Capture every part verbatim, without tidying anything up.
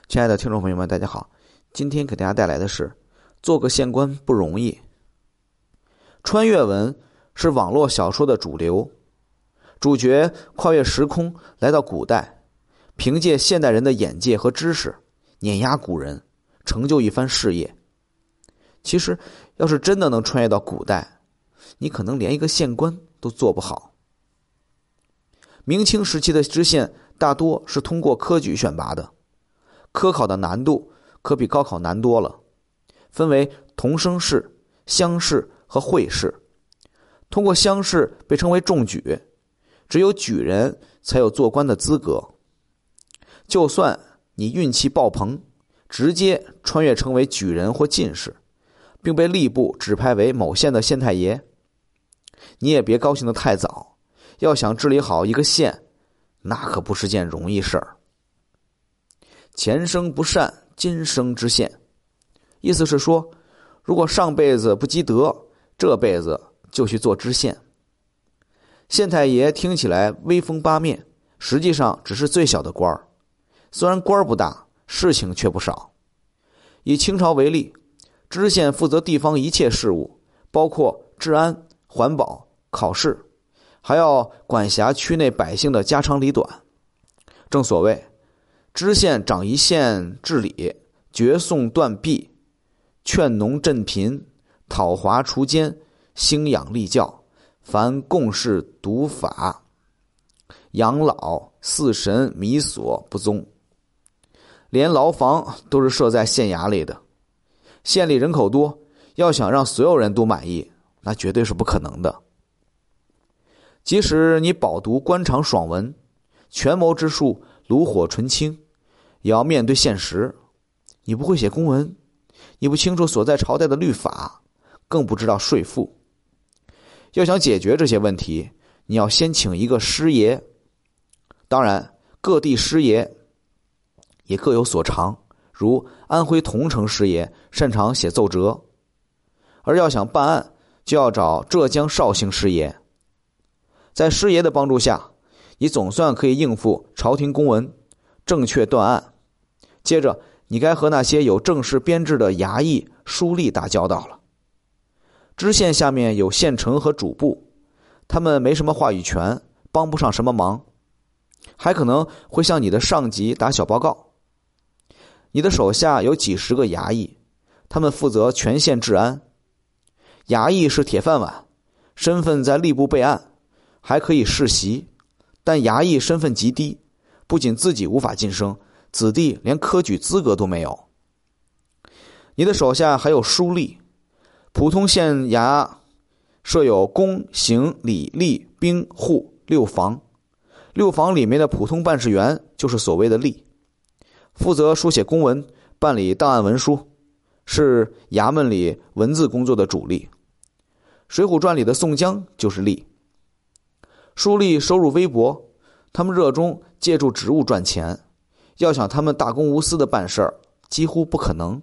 亲爱的听众朋友们，大家好，今天给大家带来的是做个县官不容易。穿越文是网络小说的主流，主角跨越时空来到古代，凭借现代人的眼界和知识碾压古人，成就一番事业。其实要是真的能穿越到古代，你可能连一个县官都做不好。明清时期的知县大多是通过科举选拔的，科考的难度可比高考难多了，分为同生试、乡试和会试。通过乡试被称为中举，只有举人才有做官的资格。就算你运气爆棚，直接穿越成为举人或进士，并被吏部指派为某县的县太爷，你也别高兴得太早。要想治理好一个县，那可不是件容易事儿。前生不善，今生知县，意思是说，如果上辈子不积德，这辈子就去做知县。县太爷听起来威风八面，实际上只是最小的官儿，虽然官儿不大，事情却不少。以清朝为例，知县负责地方一切事务，包括治安、环保、考试，还要管辖区内百姓的家长里短。正所谓知县掌一县治理，决讼断弊，劝农赈贫，讨华除奸，兴养立教，凡共事读法，养老祀神弥所不宗。连牢房都是设在县衙里的。县里人口多，要想让所有人都满意，那绝对是不可能的。即使你饱读官场爽文，权谋之术炉火纯青，也要面对现实。你不会写公文，你不清楚所在朝代的律法，更不知道税赋。要想解决这些问题，你要先请一个师爷。当然，各地师爷也各有所长，如安徽桐城师爷擅长写奏折，而要想办案，就要找浙江绍兴师爷。在师爷的帮助下，你总算可以应付朝廷公文，正确断案。接着你该和那些有正式编制的衙役、书吏打交道了。知县下面有县丞和主簿，他们没什么话语权，帮不上什么忙，还可能会向你的上级打小报告。你的手下有几十个衙役，他们负责全县治安。衙役是铁饭碗，身份在吏部备案，还可以世袭，但衙役身份极低，不仅自己无法晋升，子弟连科举资格都没有。你的手下还有书吏，普通县衙设有公、刑、礼、吏、兵、户六房，六房里面的普通办事员就是所谓的吏，负责书写公文，办理档案文书，是衙门里文字工作的主力。水浒传里的宋江就是吏。书吏收入微薄，他们热衷借助职务赚钱，要想他们大公无私的办事儿，几乎不可能。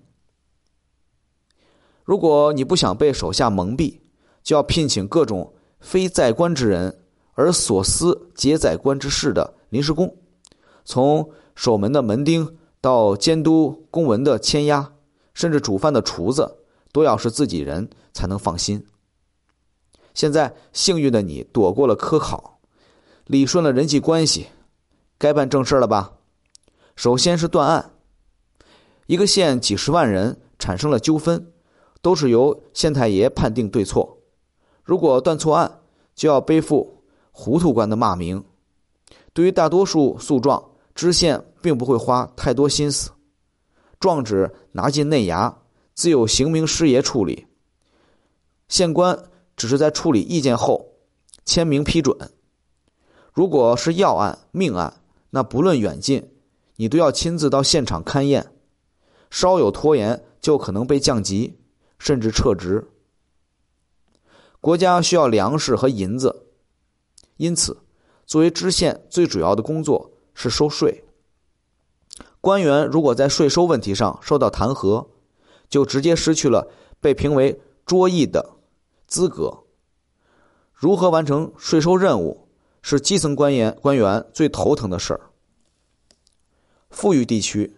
如果你不想被手下蒙蔽，就要聘请各种非在官之人而所思皆在官之事的临时工，从守门的门丁到监督公文的签押，甚至煮饭的厨子，都要是自己人才能放心。现在幸运的你躲过了科考，理顺了人际关系，该办正事了吧？首先是断案。一个县几十万人产生了纠纷，都是由县太爷判定对错。如果断错案，就要背负糊涂官的骂名。对于大多数诉状，知县并不会花太多心思，状纸拿进内衙，自有刑名师爷处理。县官只是在处理意见后签名批准。如果是要案、命案，那不论远近，你都要亲自到现场勘验，稍有拖延就可能被降级，甚至撤职。国家需要粮食和银子，因此作为知县最主要的工作是收税。官员如果在税收问题上受到弹劾，就直接失去了被评为桌役的资格。如何完成税收任务，是基层官员官员最头疼的事儿。富裕地区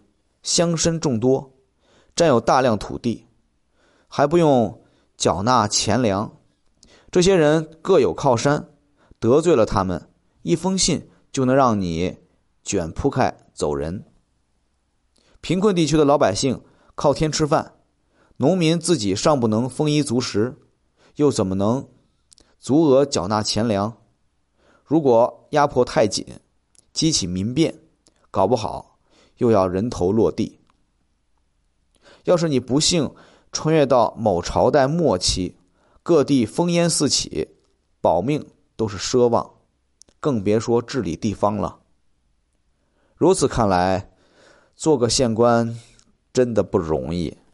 乡绅众多，占有大量土地，还不用缴纳钱粮。这些人各有靠山，得罪了他们，一封信就能让你卷铺盖走人。贫困地区的老百姓靠天吃饭，农民自己尚不能丰衣足食，又怎么能足额缴纳钱粮？如果压迫太紧，激起民变，搞不好又要人头落地。要是你不幸穿越到某朝代末期，各地烽烟四起，保命都是奢望，更别说治理地方了。如此看来，做个县官真的不容易。